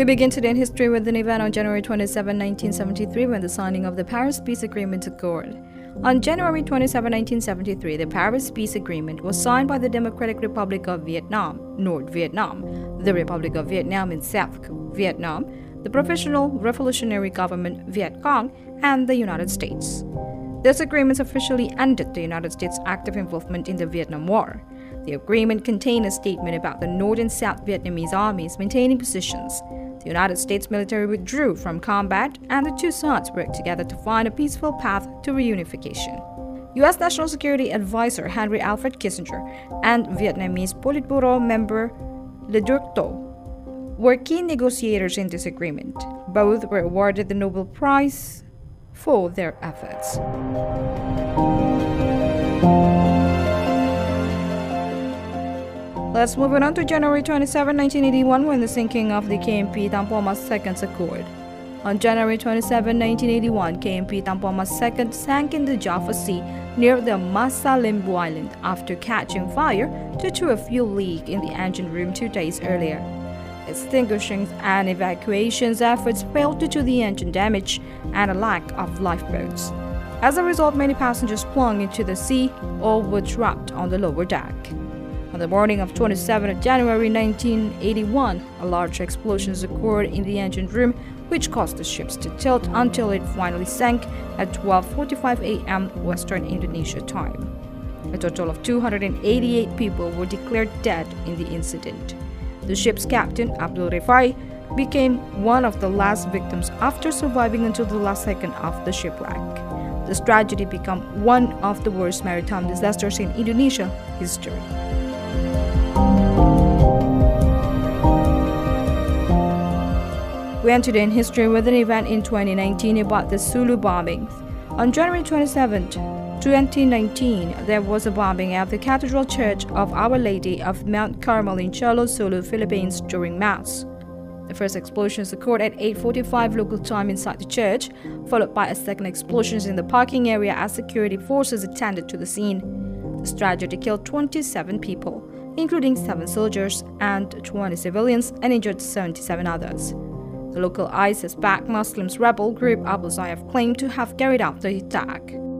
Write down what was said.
We begin today in history with an event on January 27, 1973, when the signing of the Paris Peace Agreement occurred. On January 27, 1973, the Paris Peace Agreement was signed by the Democratic Republic of Vietnam, North Vietnam, the Republic of Vietnam in South Vietnam, the Professional Revolutionary Government Viet Cong, and the United States. This agreement officially ended the United States' active involvement in the Vietnam War. The agreement contained a statement about the North and South Vietnamese armies maintaining positions. The United States military withdrew from combat, and the two sides worked together to find a peaceful path to reunification. U.S. National Security Advisor Henry Alfred Kissinger and Vietnamese Politburo member Le Duc Tho were key negotiators in this agreement. Both were awarded the Nobel Prize for their efforts. Let's move on to January 27, 1981, when the sinking of the KMP Tampomas II occurred. On January 27, 1981, KMP Tampomas II sank in the Java Sea near the Masa Lembu Island after catching fire due to a fuel leak in the engine room 2 days earlier. Extinguishing and evacuation efforts failed due to the engine damage and a lack of lifeboats. As a result, many passengers plunged into the sea or were trapped on the lower deck. On the morning of 27 January 1981, a large explosion occurred in the engine room, which caused the ships to tilt until it finally sank at 12:45 a.m. Western Indonesia time. A total of 288 people were declared dead in the incident. The ship's captain, Abdul Rifai, became one of the last victims after surviving until the last second of the shipwreck. This tragedy became one of the worst maritime disasters in Indonesia history. We end today in history with an event in 2019 about the Sulu bombings. On January 27, 2019, there was a bombing at the Cathedral Church of Our Lady of Mount Carmel in Cholo, Sulu, Philippines during Mass. The first explosions occurred at 8:45 local time inside the church, followed by a second explosion in the parking area as security forces attended to the scene. This tragedy killed 27 people, including 7 soldiers and 20 civilians, and injured 77 others. The local ISIS-backed Muslim rebel group Abu Sayyaf claimed to have carried out the attack.